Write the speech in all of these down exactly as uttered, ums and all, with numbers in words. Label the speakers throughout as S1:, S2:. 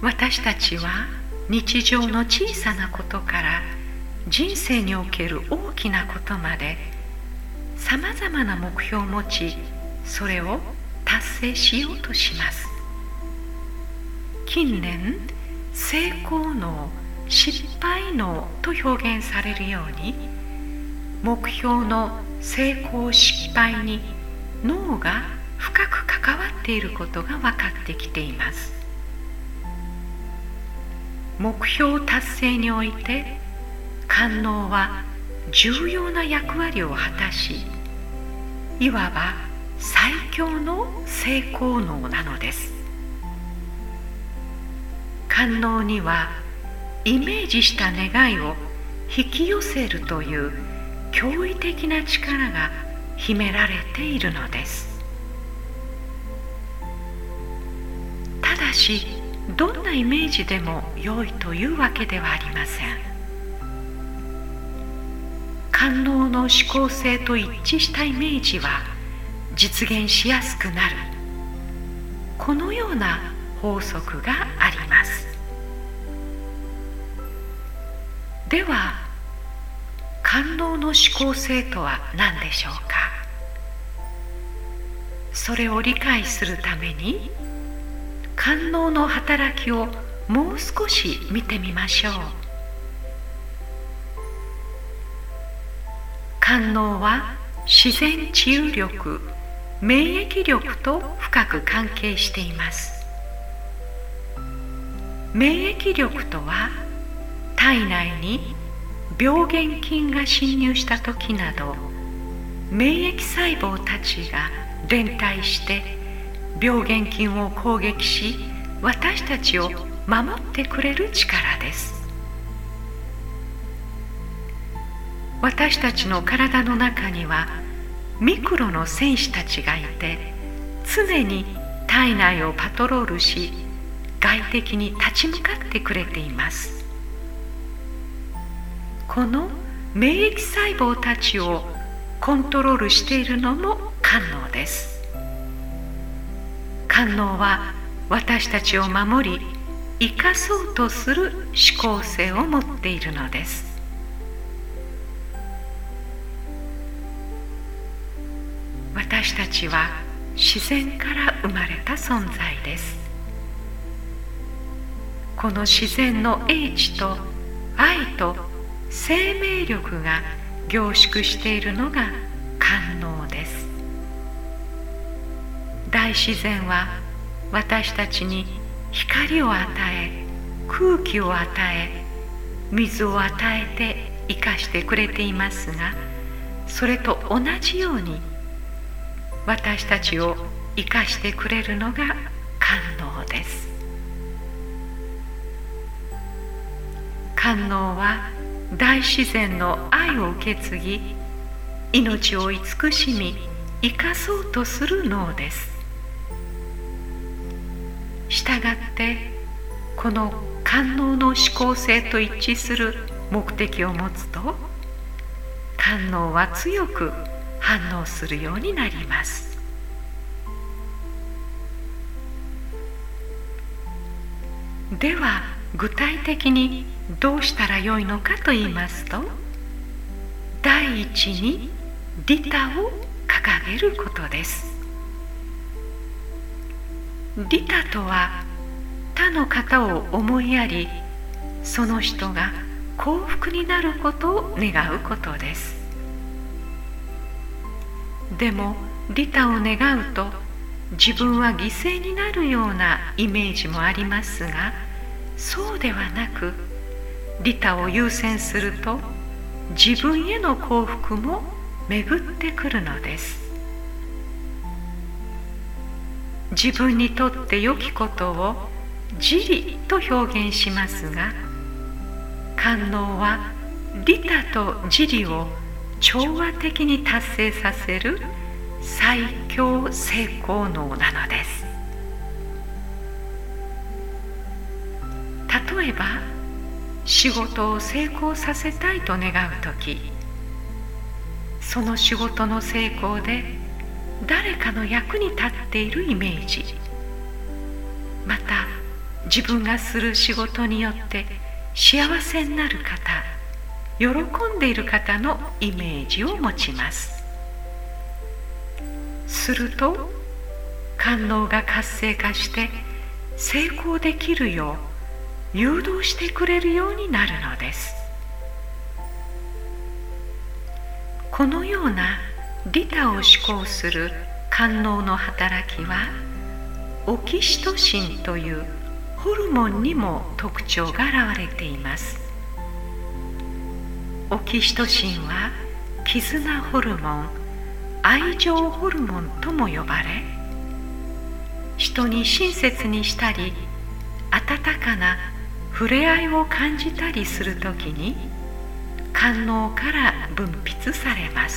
S1: 私たちは日常の小さなことから人生における大きなことまでさまざまな目標を持ち、それを達成しようとします。近年、成功脳、失敗脳と表現されるように、目標の成功失敗に脳が深く関わっていることが分かってきています。目標達成において官能は重要な役割を果たし、いわば最強の成功脳なのです。官能にはイメージした願いを引き寄せるという驚異的な力が秘められているのです。ただし、どんなイメージでも良いというわけではありません。官能の指向性と一致したイメージは実現しやすくなる、このような法則があります。では、官能の指向性とは何でしょうか。それを理解するために官能の働きをもう少し見てみましょう。官能は自然治癒力、免疫力と深く関係しています。免疫力とは、体内に病原菌が侵入した時など、免疫細胞たちが連帯して病原菌を攻撃し、私たちを守ってくれる力です。私たちの体の中にはミクロの戦士たちがいて、常に体内をパトロールし、外敵に立ち向かってくれています。この免疫細胞たちをコントロールしているのも官能です。官能は私たちを守り、生かそうとする指向性を持っているのです。私たちは自然から生まれた存在です。この自然の英知と愛と生命力が凝縮しているのが官能です。大自然は私たちに光を与え、空気を与え、水を与えて生かしてくれていますが、それと同じように私たちを生かしてくれるのが官能です。官能は大自然の愛を受け継ぎ、命を慈しみ生かそうとする脳です。したがってこの官能の指向性と一致する目的を持つと、官能は強く反応するようになります。では具体的にどうしたらよいのかと言いますと、第一に利他を掲げることです。利他とは、他の方を思いやり、その人が幸福になることを願うことです。でも利他を願うと、自分は犠牲になるようなイメージもありますが、そうではなく、利他を優先すると自分への幸福も巡ってくるのです。自分にとって良きことを自利と表現しますが、官能は利他と自利を調和的に達成させる最強成功脳なのです。例えば、仕事を成功させたいと願うとき、その仕事の成功で誰かの役に立っているイメージ、また自分がする仕事によって幸せになる方、喜んでいる方のイメージを持ちます。すると官能が活性化して成功できるよう誘導してくれるようになるのです。このような利他を志向する官能の働きはオキシトシンというホルモンにも特徴が現れています。オキシトシンは絆ホルモン、愛情ホルモンとも呼ばれ、人に親切にしたり温かな触れ合いを感じたりするときに官能から分泌されます。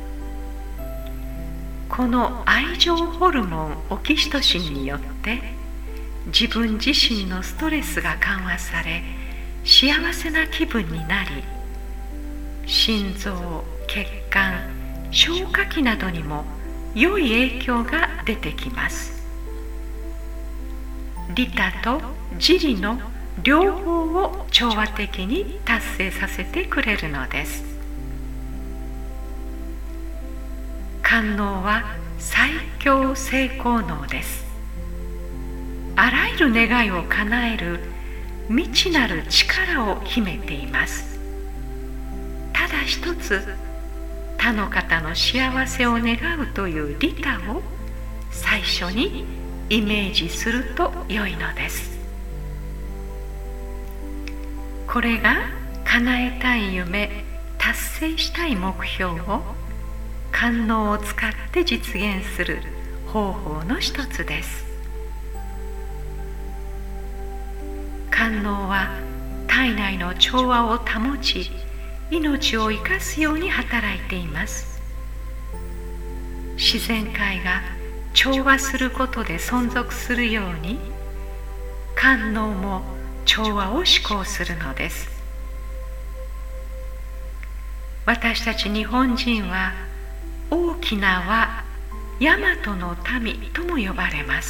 S1: この愛情ホルモンオキシトシンによって自分自身のストレスが緩和され幸せな気分になり、心臓、血管、消化器などにも良い影響が出てきます。利他と自利の両方を調和的に達成させてくれるのです。官能は最強成功能です。あらゆる願いを叶える未知なる力を秘めています。ただ一つ、他の方の幸せを願うという利他を最初にイメージすると良いのです。これが叶えたい夢、達成したい目標を官能を使って実現する方法の一つです。官能は体内の調和を保ち、命を生かすように働いています。自然界が調和することで存続するように、官能も調和を志向するのです。私たち日本人は大きな輪、大和の民とも呼ばれます。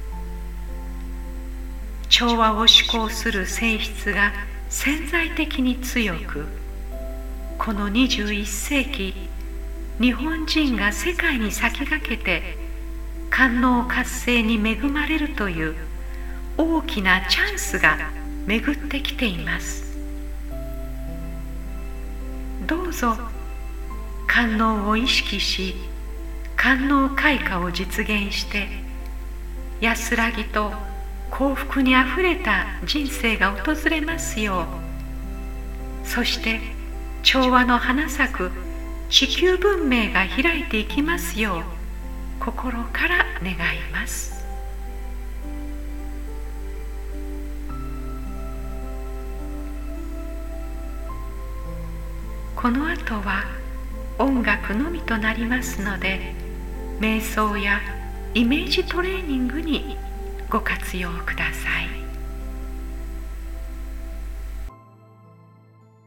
S1: 調和を志向する性質が潜在的に強く、このにじゅういっせいき、日本人が世界に先駆けて官能活性に恵まれるという大きなチャンスが巡ってきています。どうぞ官能を意識し、官能開花を実現して、安らぎと幸福にあふれた人生が訪れますよう、そして調和の花咲く地球文明が開いていきますよう、心から願います。この後は音楽のみとなりますので、瞑想やイメージトレーニングにご活用ください。